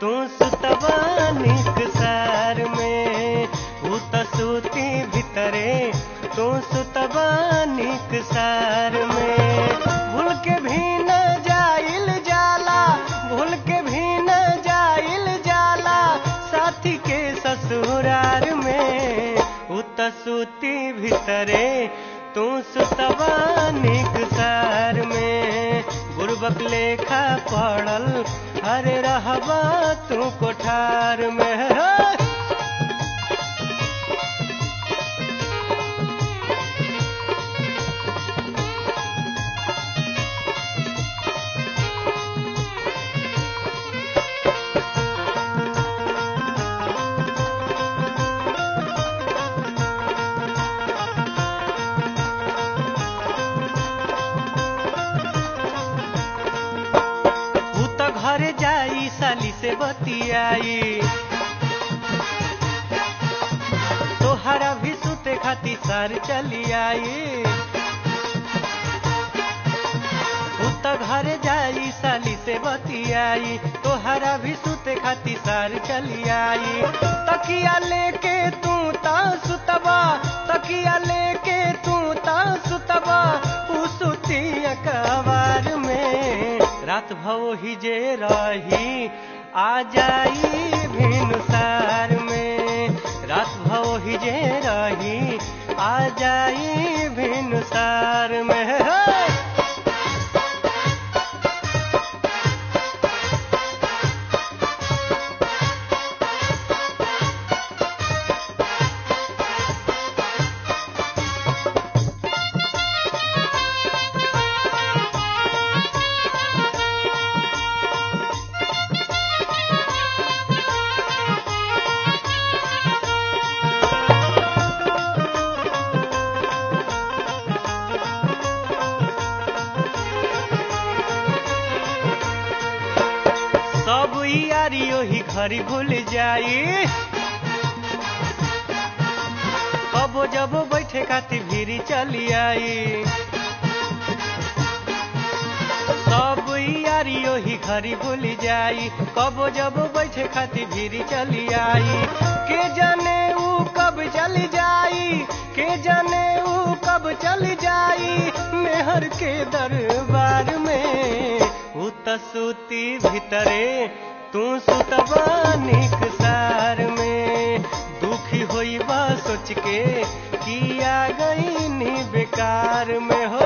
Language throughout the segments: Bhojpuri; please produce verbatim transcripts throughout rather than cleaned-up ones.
तू सुतबा निक सार में ऊ त सूती भितरे तू सुतबा निक सार में भूल के भी न जाइल जाला भूल के भी न जाइल जाला साथी के ससुरार में ऊ त सूती भितरे तू सुतबा निक सार में बुरबक लेखा पड़ल अरे रहबा तू कोठार में। घरे जाई साली से बतियाई तोहरा भी सुते खाती सार चली आई त घरे जाई साली से बतियाई तोहरा भी सुते खाती सार चली आई तकिया लेके तू ता सुतबा तकिया लेके तू ता सुतबा ऊ सुती अकबार में रात भव ही जे रही आ जाई भिनुसार में रात भव ही जे रही आ जाई भिनुसार में। सब यारी ओही घरी भूल जाई कबो जबो बैठे खाती भीरी चली आई सब यारी ओही घरी भूल जाई कबो जबो बैठे खाती भीरी चली आई के जाने ऊ कब चली जाई के जाने ऊ कब चली जाई मेहर के दरबार में ऊ त सूती भितरे तू सुतबा निक सार में दुखी होइबा सोच के किया गई नी बेकार में हो।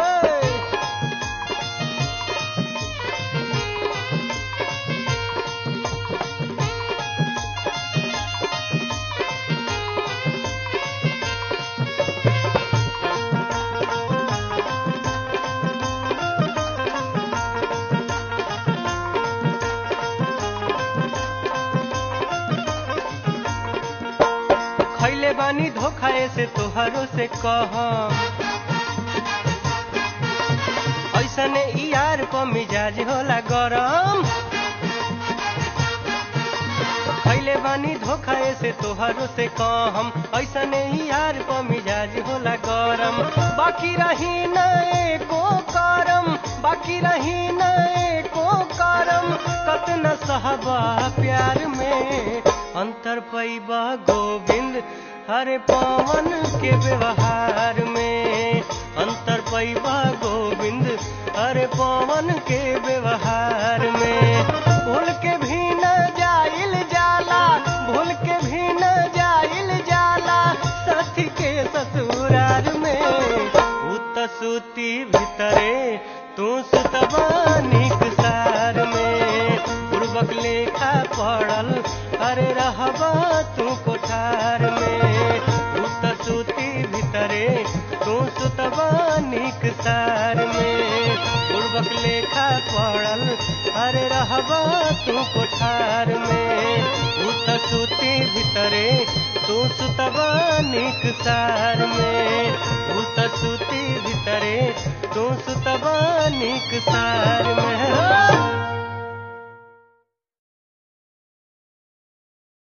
खैले बानी धोखा से तोहरो से कह ऐसने यार को मिजाज होला गरम खैले बानी धोखा से तोहरो से कहम ऐसने यार को मिजाज होला गरम बाकी रही न एको करम बाकी रही न एको करम कतना सहबा प्यार में अंतर पैबा गोविंद हरे पवन के व्यवहार में अंतर पैबा गोविंद हरे पवन के व्यवहार में भूल के भी न जाइल जाला भूल के भी न जाइल जाला साथी के ससुरार में ऊ त सूती भितरे तू सुतबा निक सार में पूर्वक लेखा पड़ल अरे रहबा तू कोठार में ऊ त सूती भितरे तू सुतबा निक सार में पूर्वक लेखा पड़ल अरे रहबा तू कोठार में ऊ त सूती भितरे तू सुतबा निक सार में ऊ त सूती भितरे तू सुतबा निक सार में।